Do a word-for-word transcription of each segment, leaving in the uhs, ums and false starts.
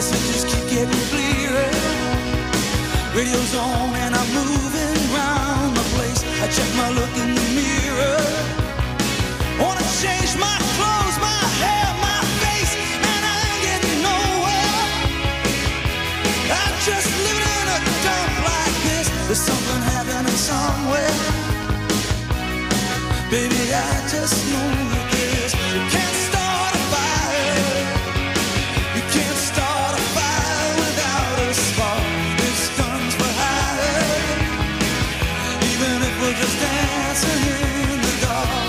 messages keep getting clearer. Radio's on and I'm moving round the place. I check my look in the mirror. Wanna change my clothes, my hair, my face, and I ain't getting nowhere. I'm just living in a dump like this. There's something happening somewhere. Baby, I just know this. You can't start a fire. You can't start a fire without a spark. This gun's for hire. Even if we're just dancing in the dark.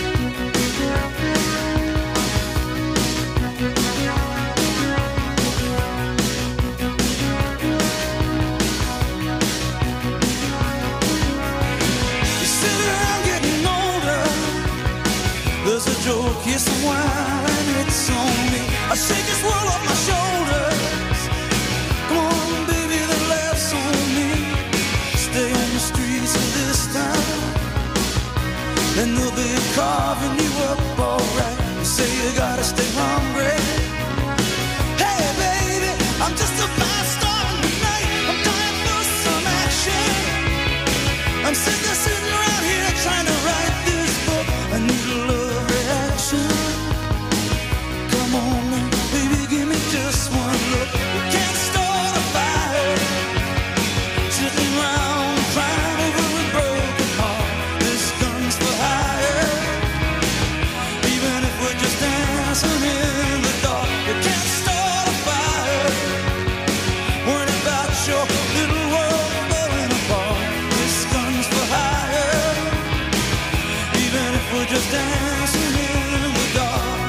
You sit around getting older. There's a joke, yes, a while, and it's on me. I shake this world off my shoulders. Come on, baby, the laugh's on me. Stay on the streets of this town, and they'll be carving you up alright. You say you gotta stay hungry. Hey, baby, I'm just a fast star tonight. I'm dying for some action. I'm sitting, sitting around here trying to write this book. I need a love reaction. Come on, baby, give me just one look. You can't start a fire sitting around crying over a broken heart. This gun's for hire. Even if we're just dancing in the dark. You can't start a fire worrying about your little world falling apart. This gun's for hire. Even if we're just dancing in the dark.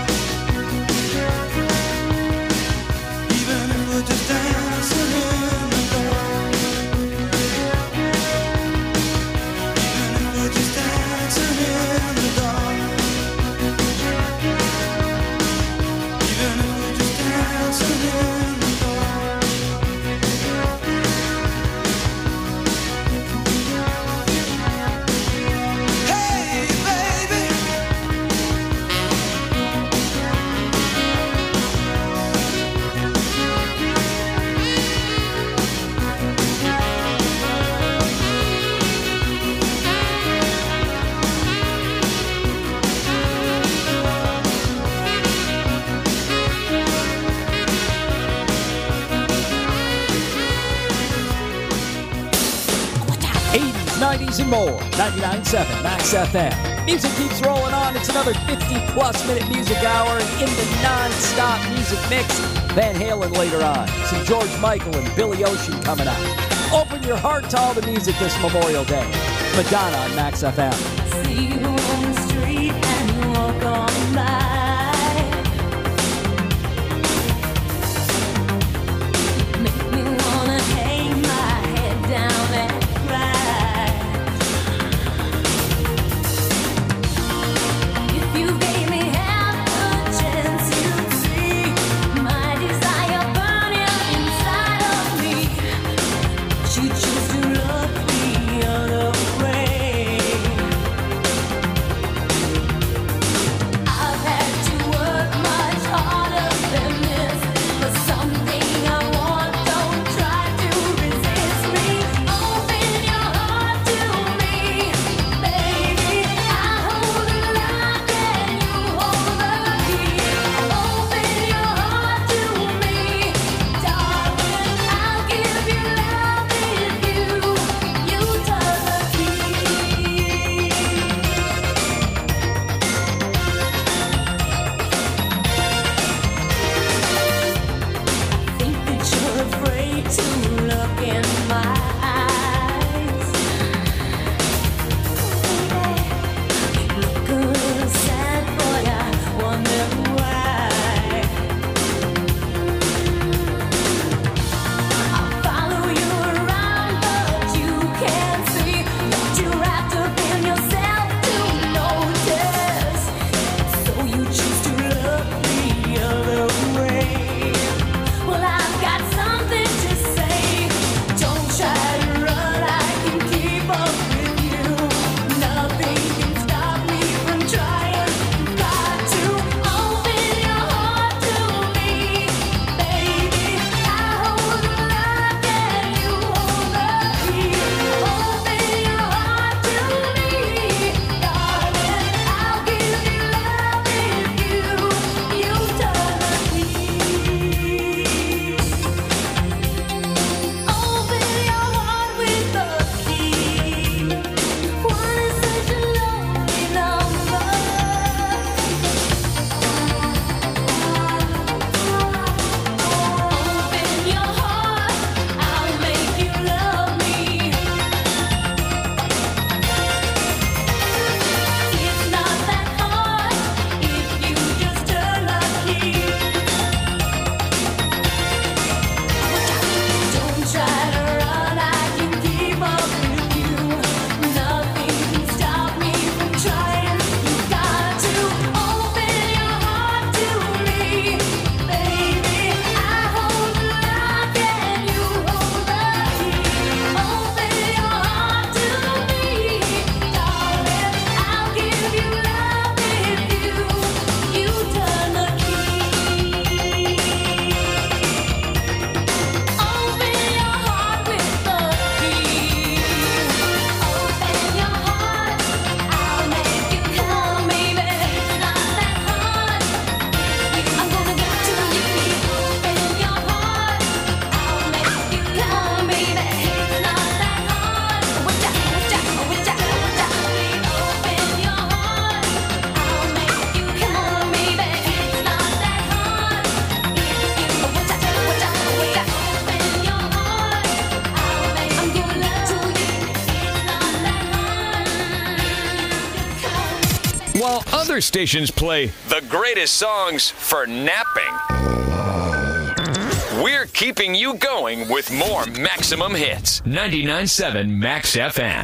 Even if we're just dancing in the dark. Even if we're just dancing in the dark. Even if we're just dancing in the dark. Hey, baby. eighties, nineties, and more. ninety-nine point seven Max F M. Music keeps rolling on. It's another fifty-plus minute music hour in the non-stop music mix. Van Halen later on. Some George Michael and Billy Ocean coming up. Open your heart to all the music this Memorial Day. Madonna on Max F M. See you on the street and you walk on by. Make me wanna hang my head down and cry. If you gave me half a chance, you'd see my desire burning inside of me. You choose to look the other way. I've had Other stations play the greatest songs for napping. We're keeping you going with more Maximum Hits. ninety-nine point seven Max F M.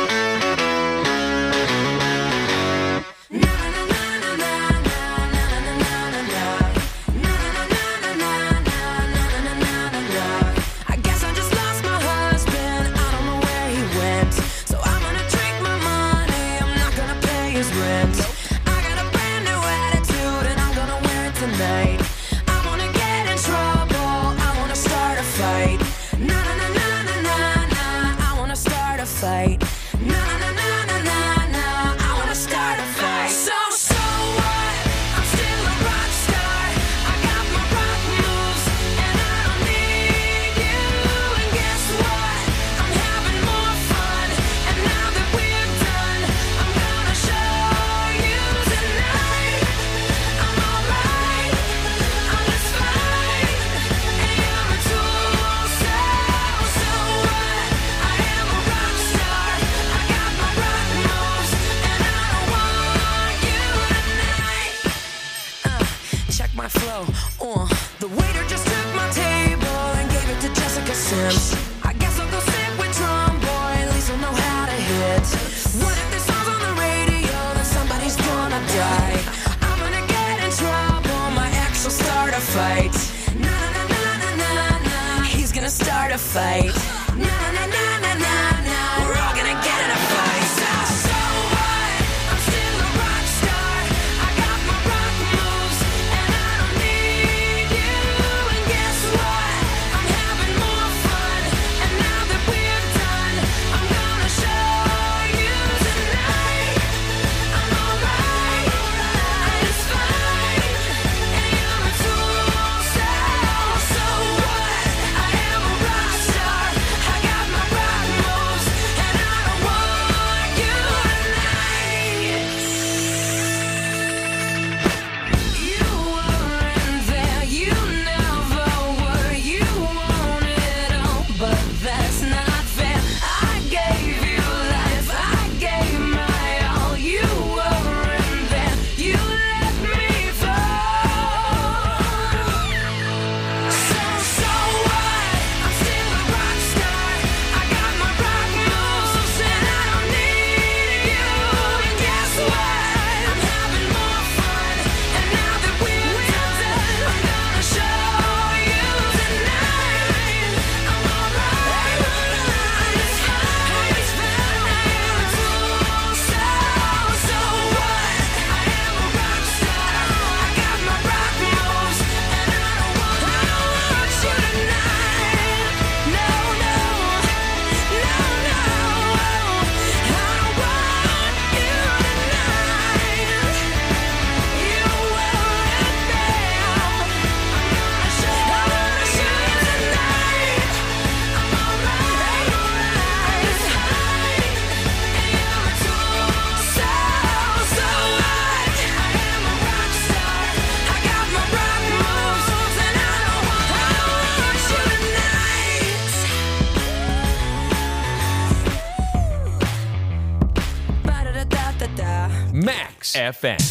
Max F M.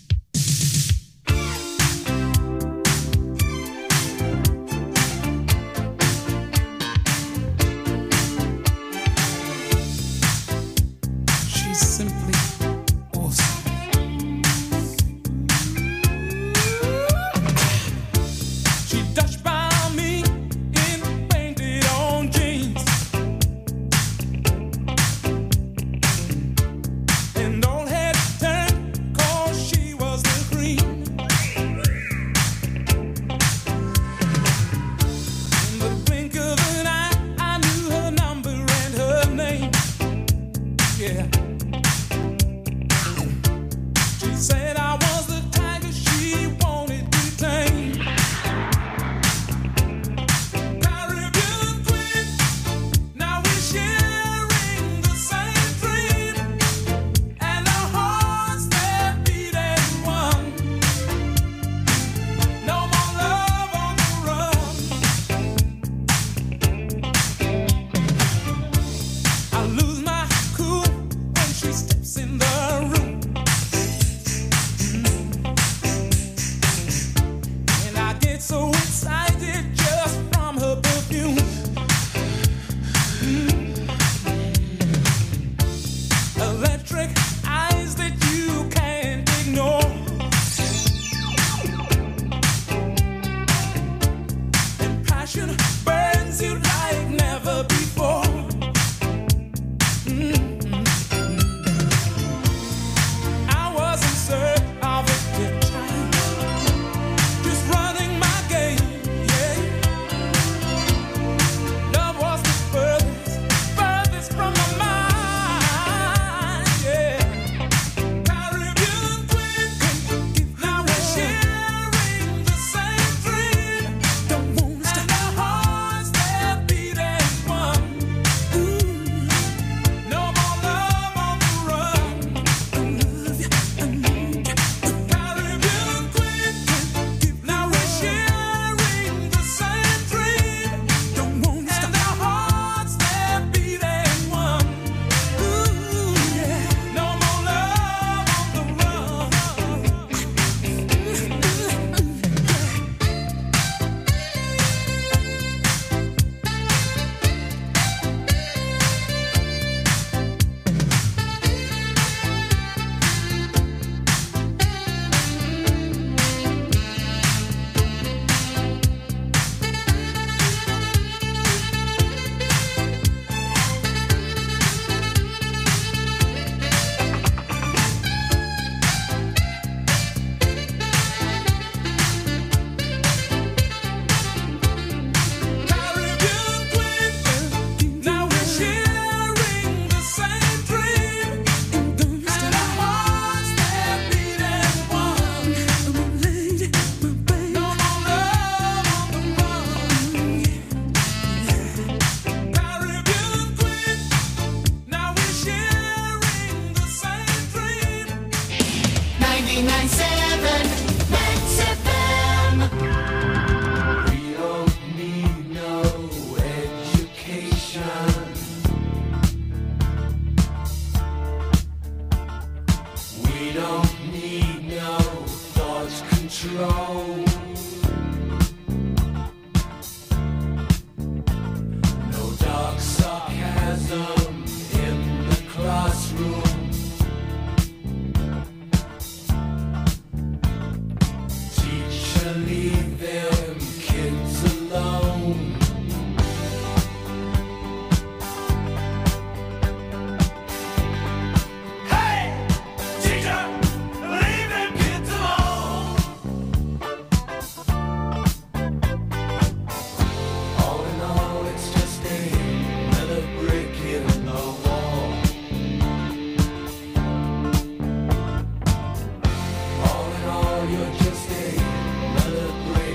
She's simply awesome. She touched by me in painted on jeans, and all head turned 'cause she passion burns you like never before. Mm-hmm. I was in search of a good time, just running my game, yeah. Love was the furthest, furthest from my mind, yeah. Caribbean queen, now we're sharing the same dream. Don't wanna stop. And our hearts, they're beating one. Ooh. No more love on the run. I love you, I need you. Caribbean queen, now we're sharing the same dream. Don't wanna stop. And our hearts, they're beating one. Ooh, yeah. No more love on the run. Caribbean queen, now we're sharing the same dream. And our hearts, they're beating one. No more love on the run. Caribbean queen, now we're sharing the same dream. ninety-nine point seven Max F M. We don't need no education. We don't need no thought control. No dark sarcasm in the classroom. Teacher, leave them kids alone. Hey, teacher, leave them kids alone. All in all, it's just another brick in the wall. All in all, you're just another brick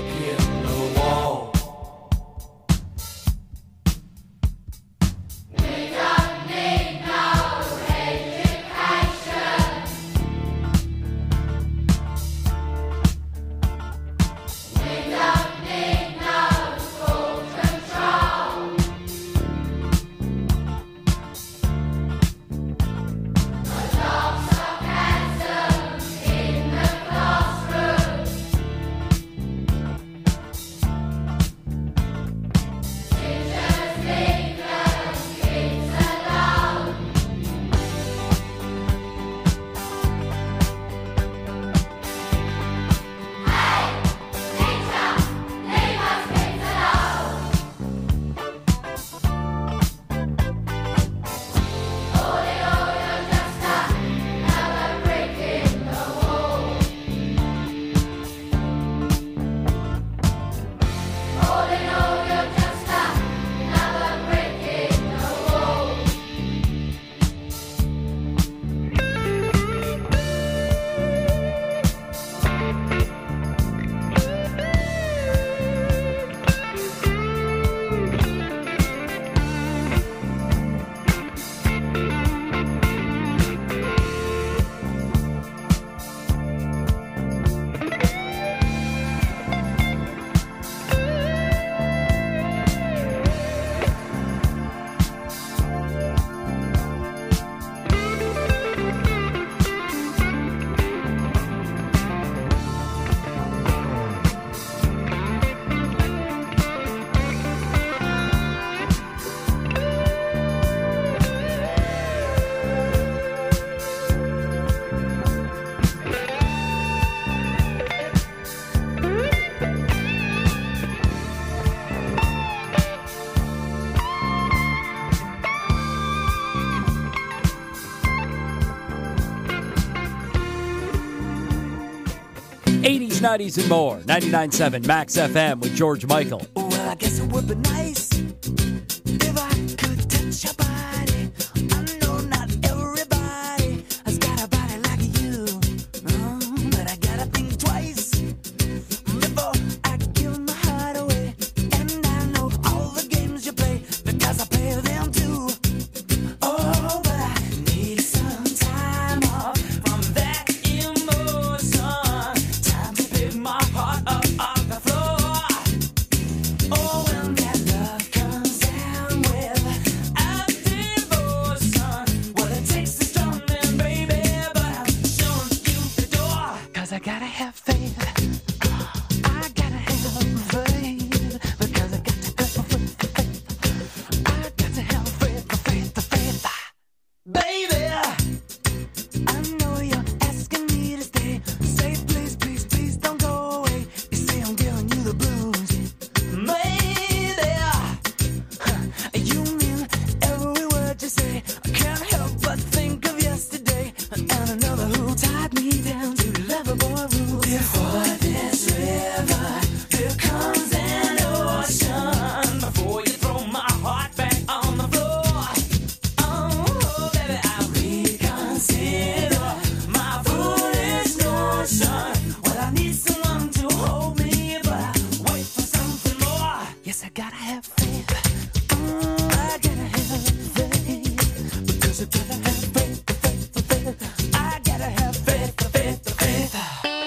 nineties and more. ninety-nine point seven Max F M with George Michael. Well, I guess it would be nice if I could touch your body. I know not everybody has got a body like you, mm, but I gotta think twice before I give my heart away. And I know all the games you play because I play them too. Oh, but I need some time off from that emotion. Time to pick my heart up off the floor. Oh, when that love comes down with a devotion, well, it takes a strong man, baby, but I'm showing you the door. Cause I gotta have faith. I gotta have faith. Because I got to have faith. I got to have faith, the faith, the faith. Baby, I know you're asking me to stay. Say please, please, please don't go away. You say I'm giving you the blues. Maybe you mean every word you say. I can't help but think of yesterday and another who tied me down to lovable rules. Before this river, here comes an ocean. Before you throw my heart back on the floor. Oh, baby, I reconsider my foolish notion. Well, I need someone to hold me, but I wait for something more. Yes, I gotta have faith. Mm, I gotta have faith. Because I gotta have faith, the faith, the faith. I gotta have faith, the faith, the faith.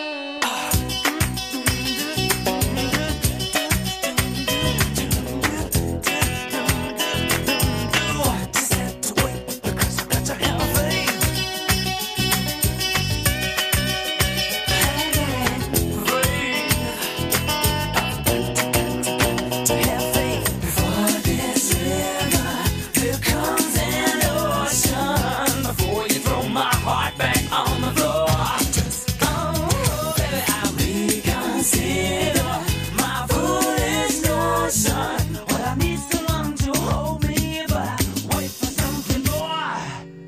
Just have to wait because I got to have faith. To have faith before this river, here comes an ocean. Before you throw my heart back on the floor. Oh, baby, I reconsider my foolish notion. Well, I need someone to hold me, but I wait for something more.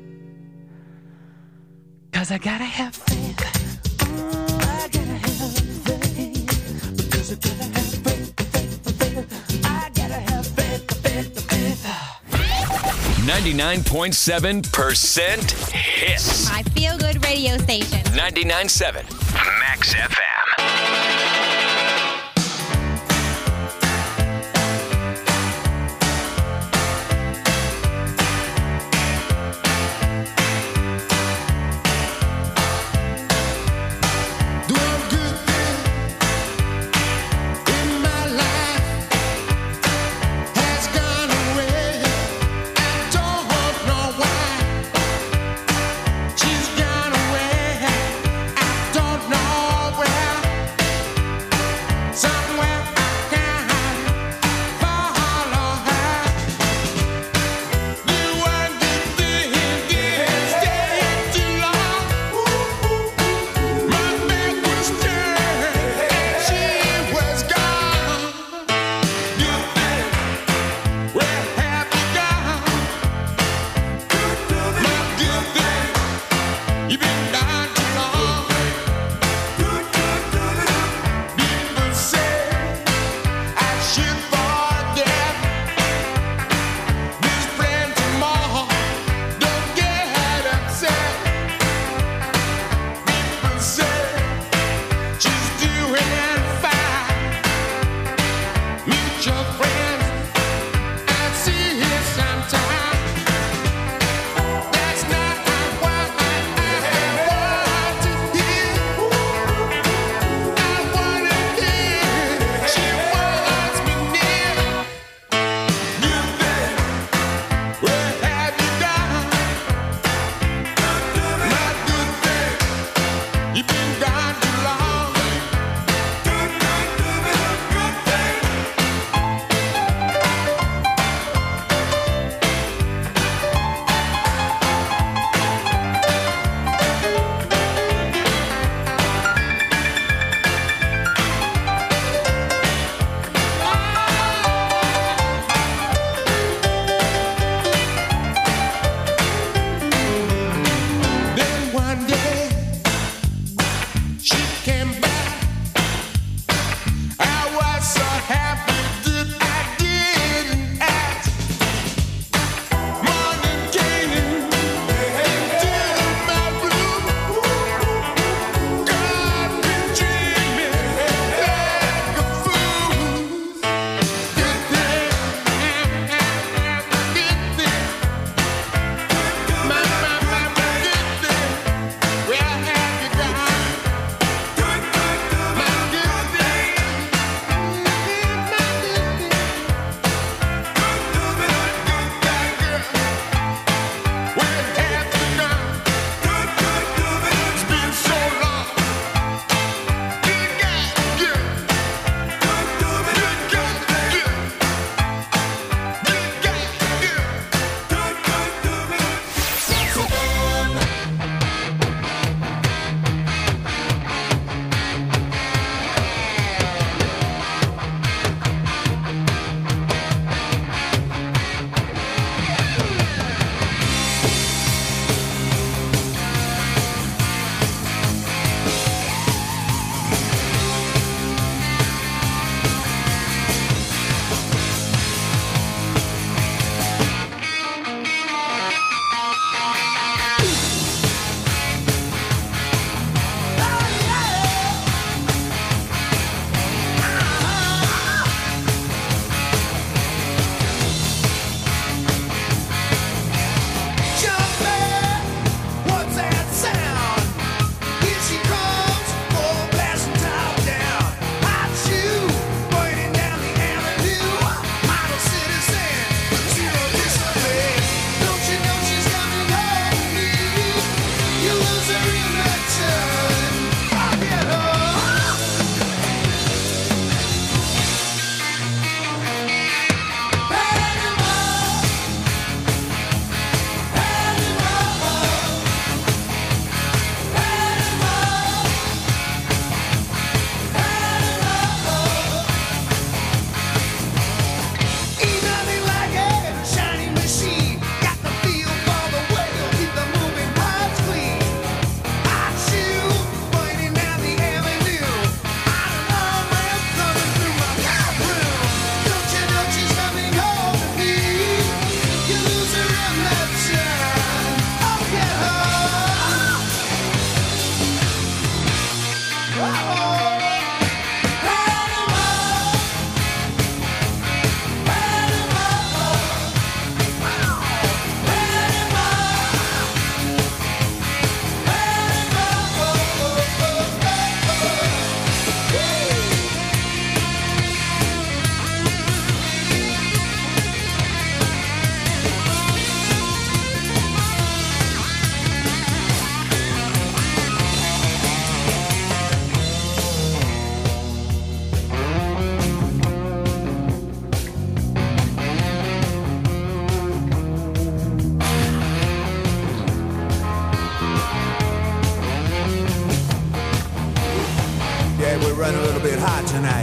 Cause I gotta have faith. Mm, I gotta have faith. Because I gotta have faith, the faith, the faith. I gotta have faith, the faith, the faith. ninety-nine point seven percent hits. My feel good radio station. ninety-nine point seven Max F M. Doing good things in my life has gone away. I don't know why she's gone away. I don't know where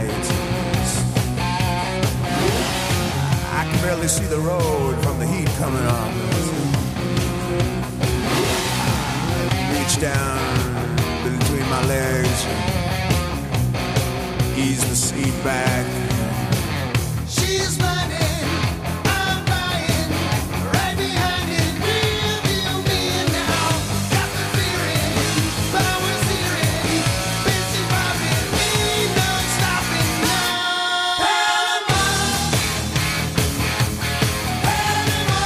night. I can barely see the road from the heat coming on. Reach down between my legs, ease the seat back. She's running, I'm buying, right behind it, real deal me now. Got the feeling, flowers hearing, busy robbing me, no stopping now. Panama, Panama,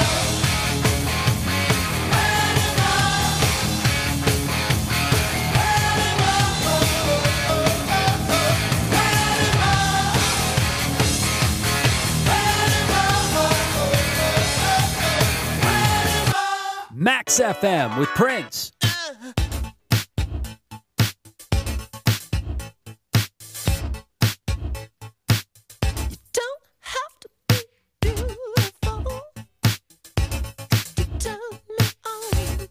Max F M with Prince. Don't have to be beautiful to turn me on.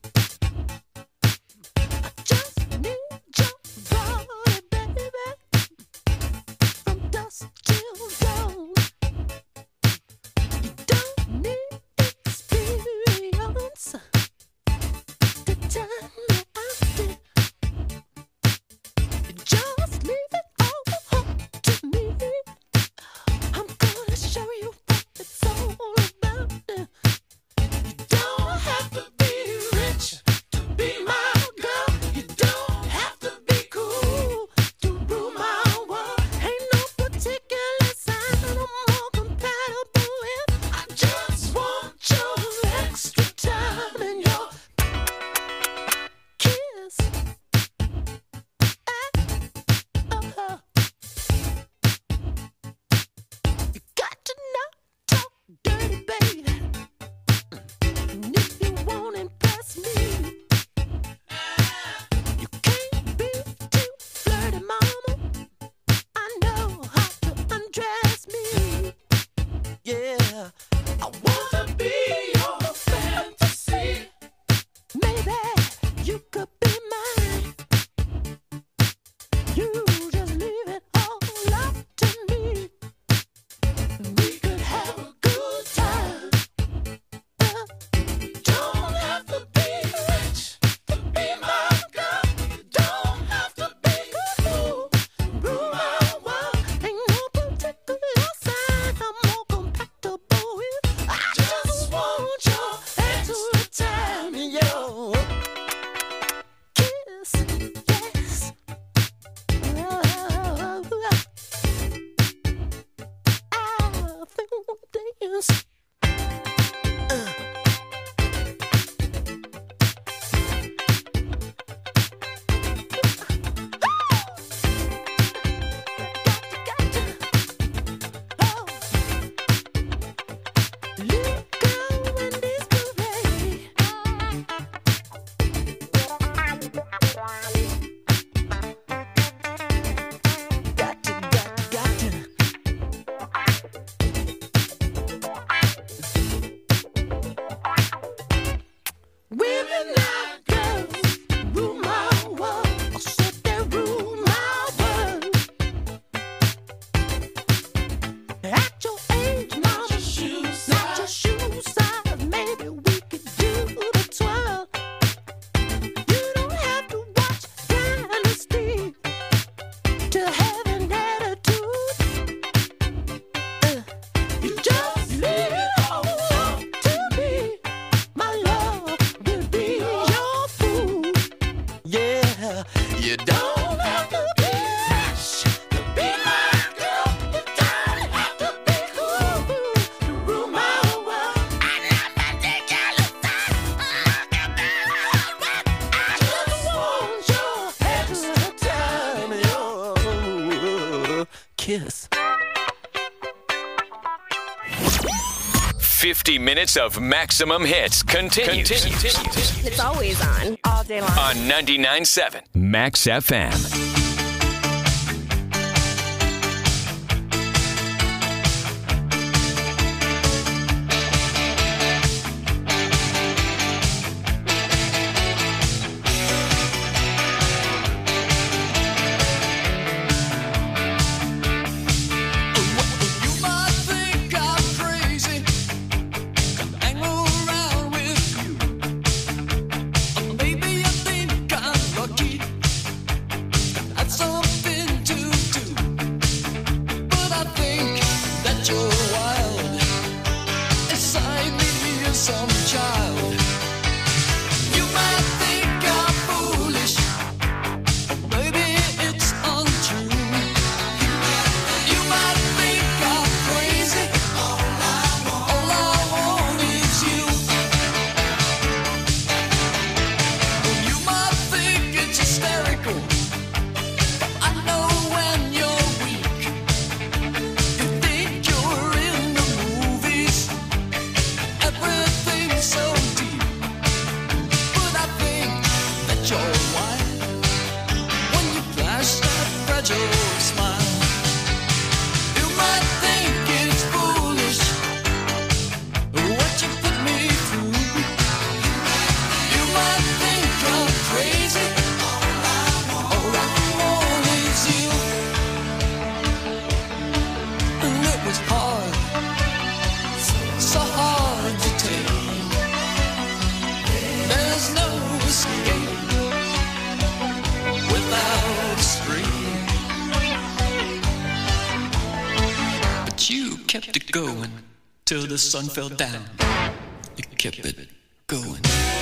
I just need your body, baby, from dusk till dawn. You don't need experience to turn me on. Just leave it all up to me. I'm gonna show you what it's all about. You don't have to be rich to be my girl. You don't have to be cool to rule my world. Ain't no particular sign I'm more compatible with. I just want your extra time and your kiss. Uh-huh. You got to not talk dirty, baby. And if you won't impress me, you can't be too flirty, mama. I know how to undress me. Yeah, I wanna be your fantasy. Maybe you could be mine. You just leave it all up to me. We could have a good time. Uh, don't have to be rich to be my girl. You don't have to be cool, rule my world. Ain't no particular sign I'm more compatible with. I just want your extra time and your kiss. Yes. I feel dance. Gotcha, gotcha, gotcha. Women like girls rule my world. I said they rule my world. At your age, mama, not your shoe size. Maybe we could do the twirl. You don't have to watch Dynasty to have an attitude. Uh, you just leave it all up to me. My love will be your food. Yeah, you don't have to be rich to be my girl. You don't have to be cool to rule my world. I'm not particular sign. I just want your extra time and your kiss. fifty minutes of maximum hits continues, It's always on, all day long. on ninety-nine point seven Max F M. kept it going till the sun fell down. You kept it going.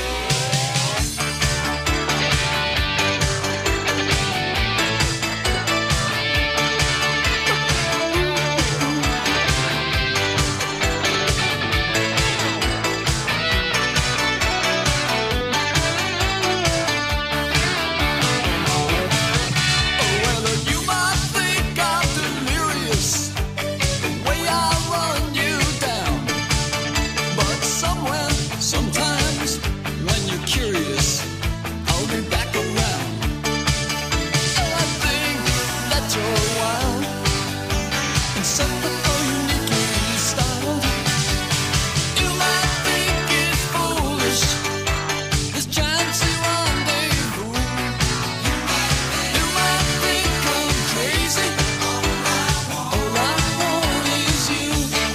Sometimes when you're curious, I'll be back around. And I think that you're wild and something so uniquely styled. You might think it's foolish, this chancy rendezvous. You might think I'm crazy. All I want is you.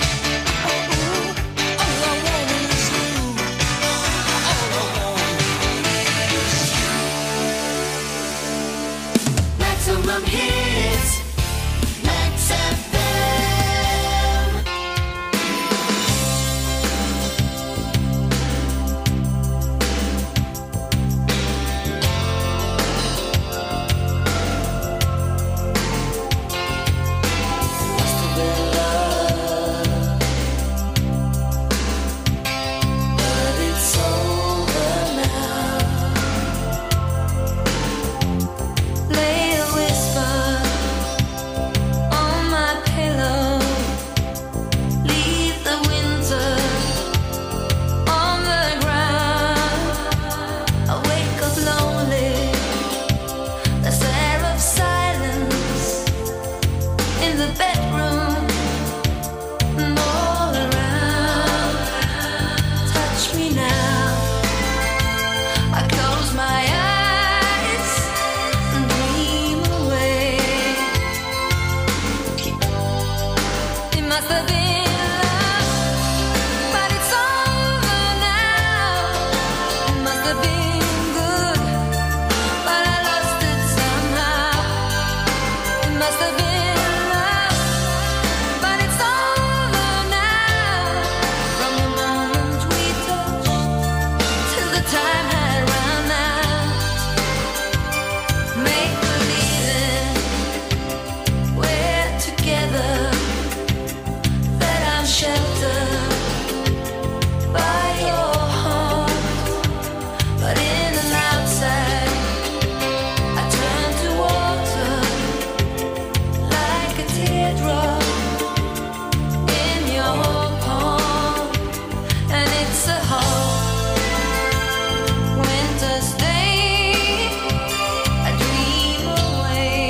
All I want is you. Maximum hits, Max F M. Must have been love, but it's over now. Lay a whisper on my pillow. Leave the winter on the ground. I wake up lonely. There's air of silence in the bedroom and all around. Touch me now. I close my eyes and dream away. It must have been love, but it's over now. It must have been good, but I lost it somehow. It must have been love, but it's over now. From the moment we touched till the time had run out. Make believing we're together, that I'm sheltered by your heart. But in and outside, I turn to water like a teardrop in your palm. And it's a hard winter's day. I dream away.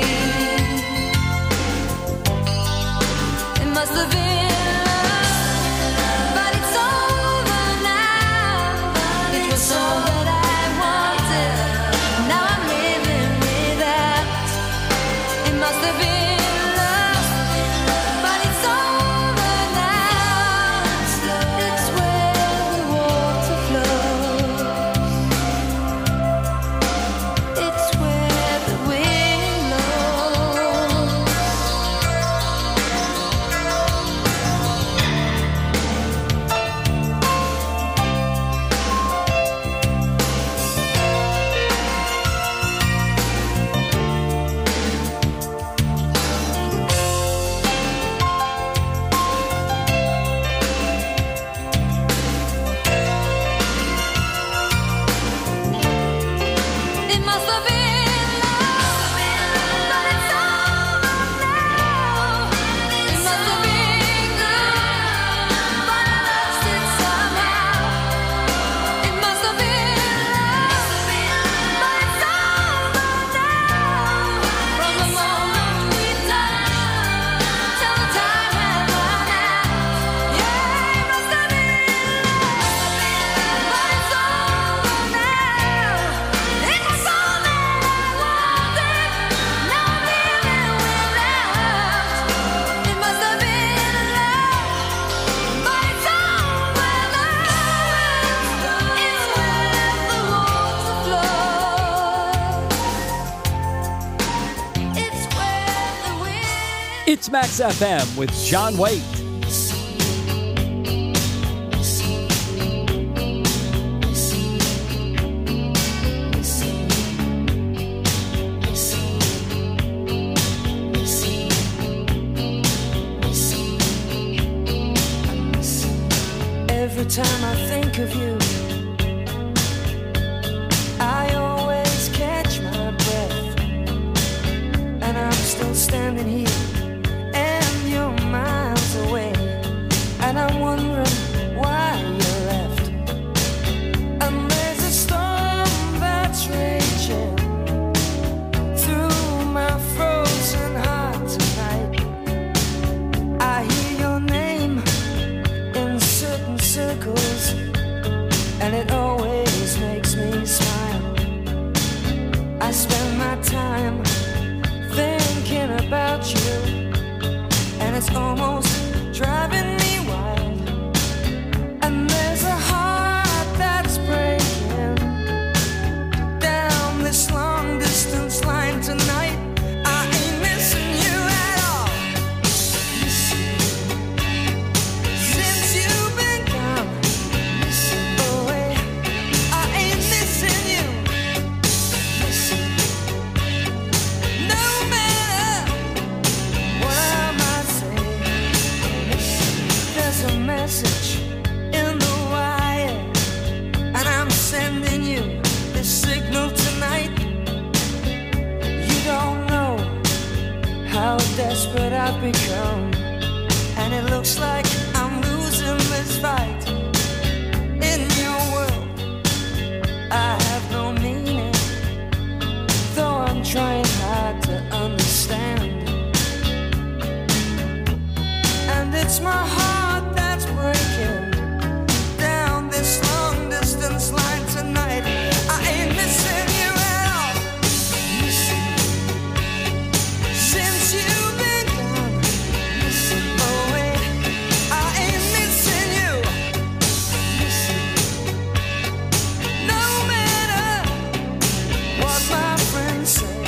It must have been love, but it's over now. It was all that I wanted. Now I'm living without. It must have been love, but it's over now. It's where the water flows. It's where the wind blows. It must have been love, but it's over now. It must have been good, but I lost it somehow. It must have been love, but it's over now. From the moment we touched till the time had run out. Yeah, it must have been love, but it's over now. It was all that I wanted. Now I'm living without. It must have been love, but it's over now. It's where the water flows. It's where the wind. It's Max F M with John Waite. time I think of you, I always catch my breath, and I'm still standing here, and you're miles away, and I'm wondering why you left. And there's a storm that's raging through my frozen heart tonight. I hear your name in certain circles, and it always makes me smile. I spend my time thinking about you, and it's almost driving me wild. And there's a heart that's breaking down this long distance line tonight. I ain't missing you at all. Since you've been gone away, I ain't missing you. No matter what I might say, there's a message in the wire, and I'm sending you this signal tonight. You don't know how desperate I've become, and it looks like I'm losing this fight. In your world, I have no meaning, though I'm trying hard to understand. And it's my heart that's breaking down this long distance line tonight. I ain't missing you at all. Since you've been gone away, I ain't missing you. No matter what my friends say.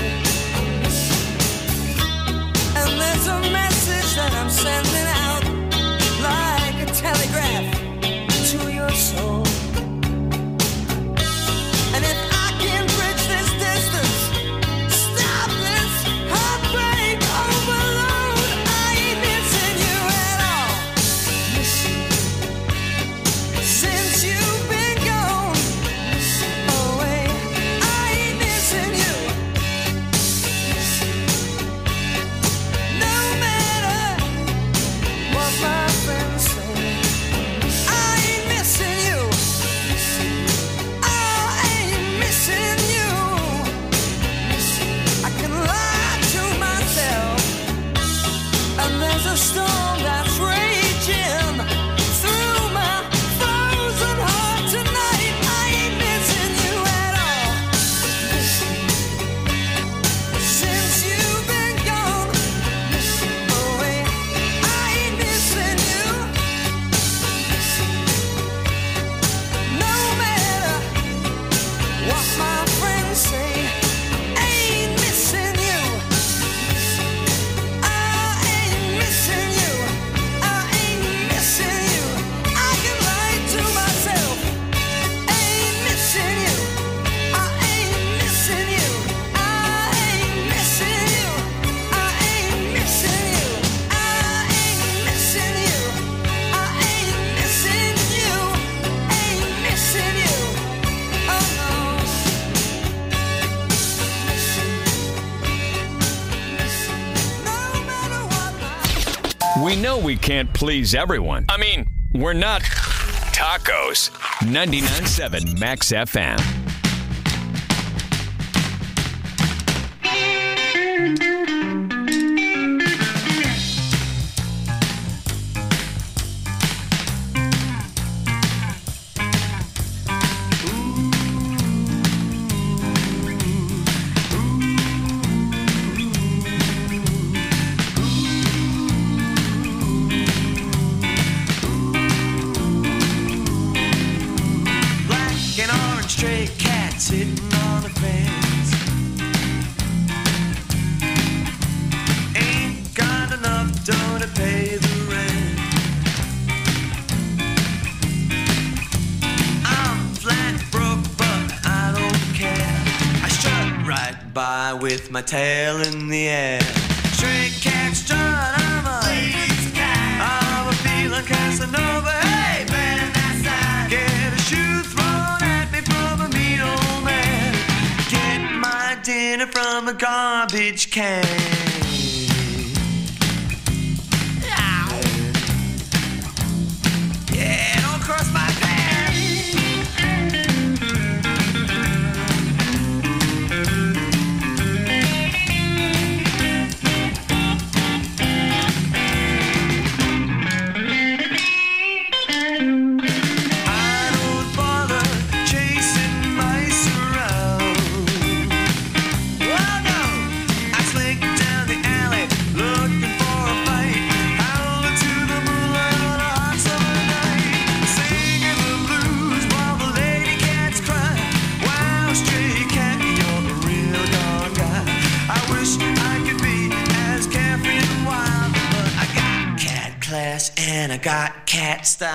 And there's a message that I'm sending out like a telegraph to your soul. And if I can bridge this distance, stop this heartbreak overload, I ain't missing you at all. Since you've been gone away, I ain't missing you. No matter what my friends say, I ain't missing you. I ain't missing you. I can lie to myself, and there's a storm that's raging through my frozen heart tonight. I ain't missing you at all. Since you've been gone away, I ain't missing you. No matter what my friends say, ain't missing you. I ain't missing you. I ain't missing you. I can lie to myself. Ain't missing you. I ain't missing you. I ain't missing you. I ain't missing you. I ain't missing you. I ain't missing you. Ain't missing you. Oh no. No matter what my We know we can't please everyone. I mean, we're not tacos. ninety-nine point seven Max F M. black and orange stray cat sitting on the fence. Ain't got enough dough to pay the rent. I'm flat broke, but I don't care. I strut right by with my tail in the air. Stray cat strut, I'm a ladies' cat. I'm a feeling Casanova. Hey, man, that's that. dinner from a garbage can. Yeah, don't cross my path. And I got cat style.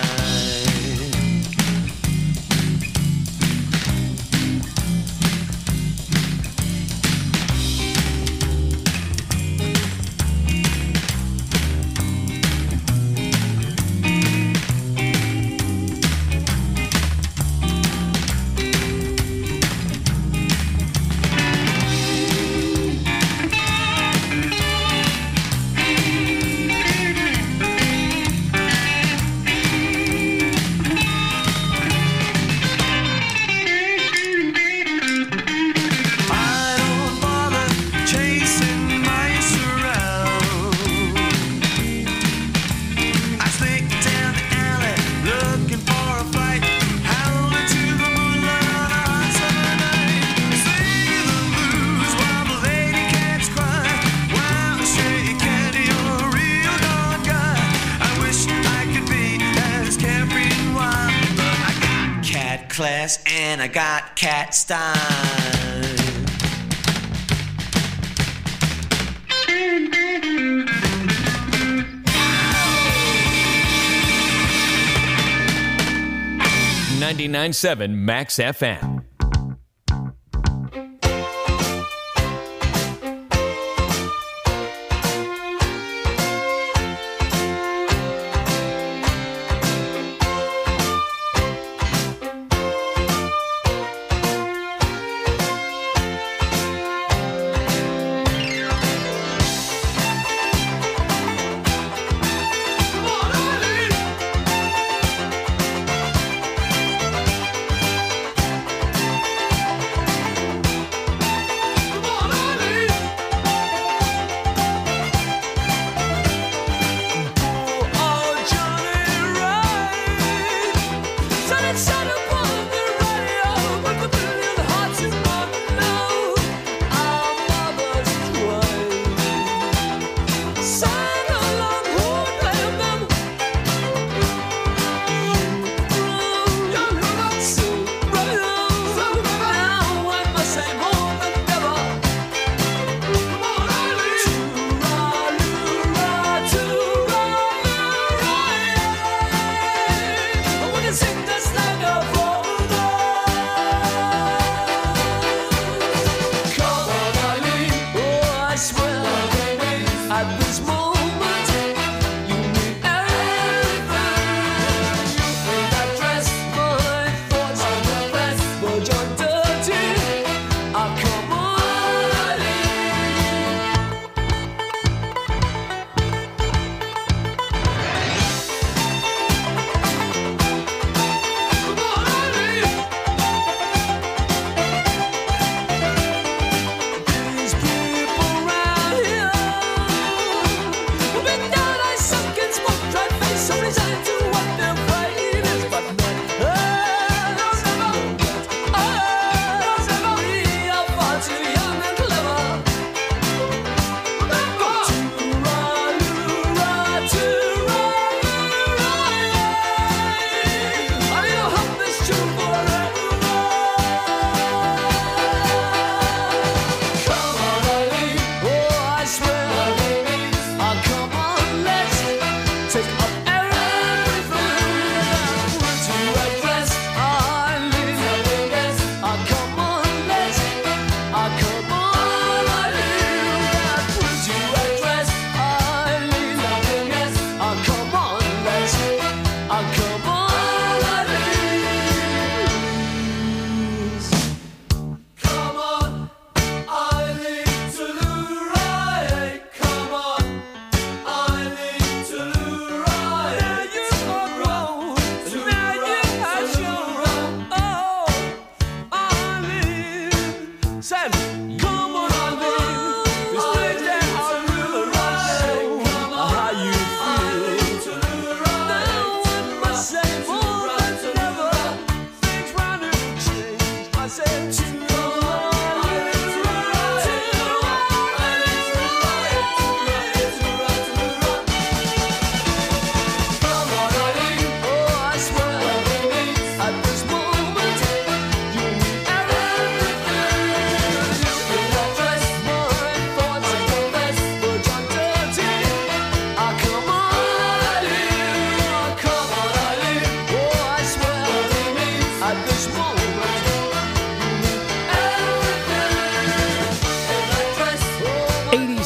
Class and I got cat style. ninety-nine point seven Max F M.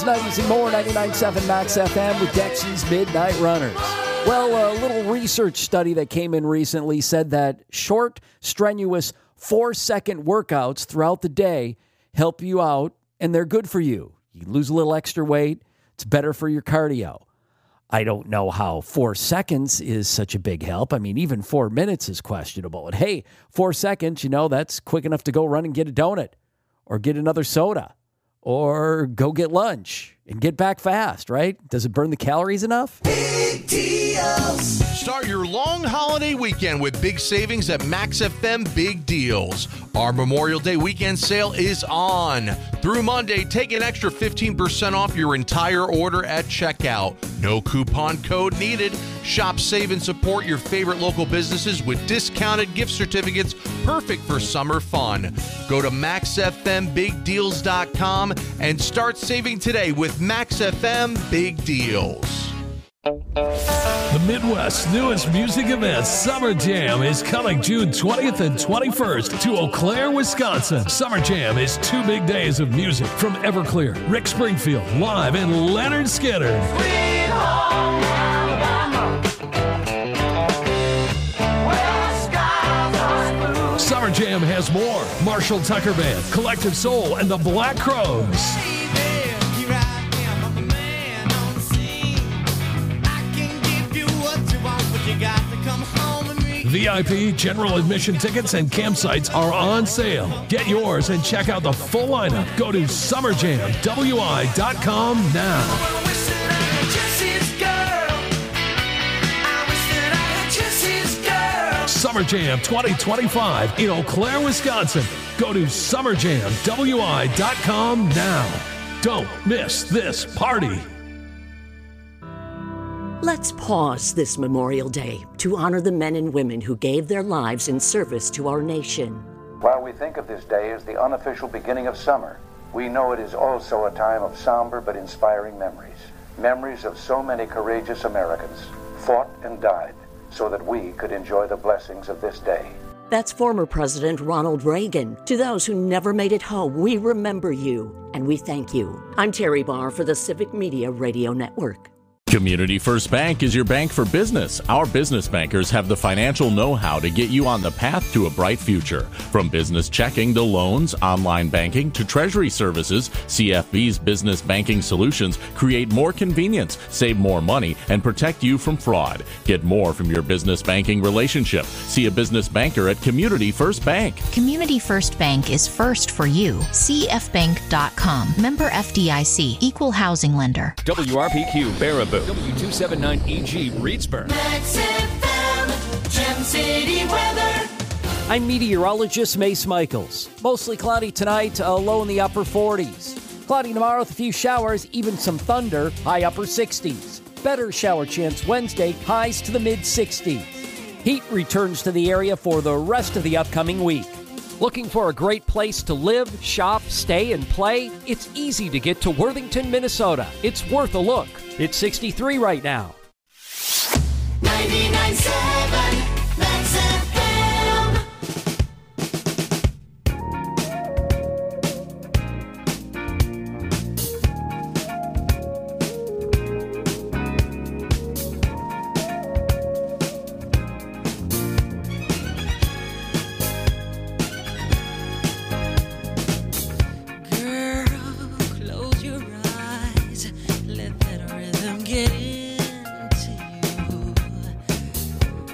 nineties, and more. ninety-nine point seven Max F M with Dexy's Midnight Runners. Well, a little research study that came in recently said that short, strenuous, four-second workouts throughout the day help you out, and they're good for you. You lose a little extra weight. It's better for your cardio. I don't know how four seconds is such a big help. I mean, even four minutes is questionable. And hey, four seconds, you know, that's quick enough to go run and get a donut or get another soda or go get lunch and get back fast, right? Does it burn the calories enough? Big deals. Start your long holiday weekend with big savings at Max F M Big Deals. Our Memorial Day weekend sale is on. Through Monday, take an extra fifteen percent off your entire order at checkout. No coupon code needed. Shop, save, and support your favorite local businesses with discounted gift certificates perfect for summer fun. Go to max f m big deals dot com and start saving today with Max F M Big Deals. The Midwest's newest music event, Summer Jam, is coming June twentieth and twenty-first to Eau Claire, Wisconsin. Summer Jam is two big days of music from Everclear, Rick Springfield live, and Leonard Skinner. Sweet home Alabama, where the skies are blue. Summer Jam has more. Marshall Tucker Band, Collective Soul, and the Black Crows. V I P, general admission tickets, and campsites are on sale. Get yours and check out the full lineup. Go to summer jam w i dot com now. Summer Jam twenty twenty-five in Eau Claire, Wisconsin. Go to summer jam w i dot com now. Don't miss this party. Let's pause this Memorial Day to honor the men and women who gave their lives in service to our nation. While we think of this day as the unofficial beginning of summer, we know it is also a time of somber but inspiring memories. Memories of so many courageous Americans fought and died so that we could enjoy the blessings of this day. That's former President Ronald Reagan. To those who never made it home, we remember you and we thank you. I'm Terry Barr for the Civic Media Radio Network. Community First Bank is your bank for business. Our business bankers have the financial know-how to get you on the path to a bright future. From business checking to loans, online banking to treasury services, C F B's business banking solutions create more convenience, save more money, and protect you from fraud. Get more from your business banking relationship. See a business banker at Community First Bank. Community First Bank is first for you. c f bank dot com. Member F D I C. Equal housing lender. W R P Q Baraboo. W two seventy-nine E G Reedsburg. Max F M, Gem City weather. I'm meteorologist Mace Michaels. Mostly cloudy tonight, uh, low in the upper forties. Cloudy tomorrow with a few showers, even some thunder, high upper sixties. Better shower chance Wednesday, highs to the mid sixties. Heat returns to the area for the rest of the upcoming week. Looking for a great place to live, shop, stay, and play? It's easy to get to Worthington, Minnesota. It's worth a look. It's sixty-three right now. ninety-nine point seven Max F M. Get into you.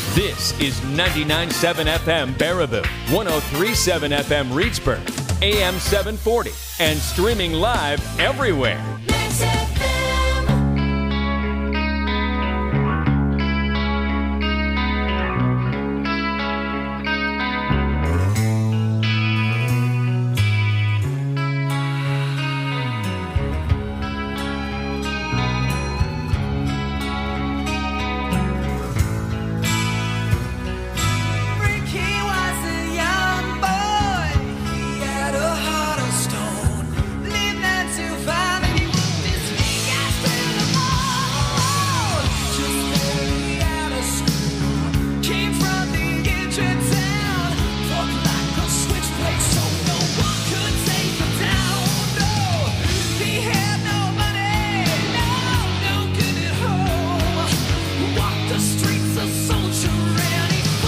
This is ninety-nine point seven F M Baraboo, one oh three point seven F M Reedsburg, A M seven forty, and streaming live everywhere. Mix F M.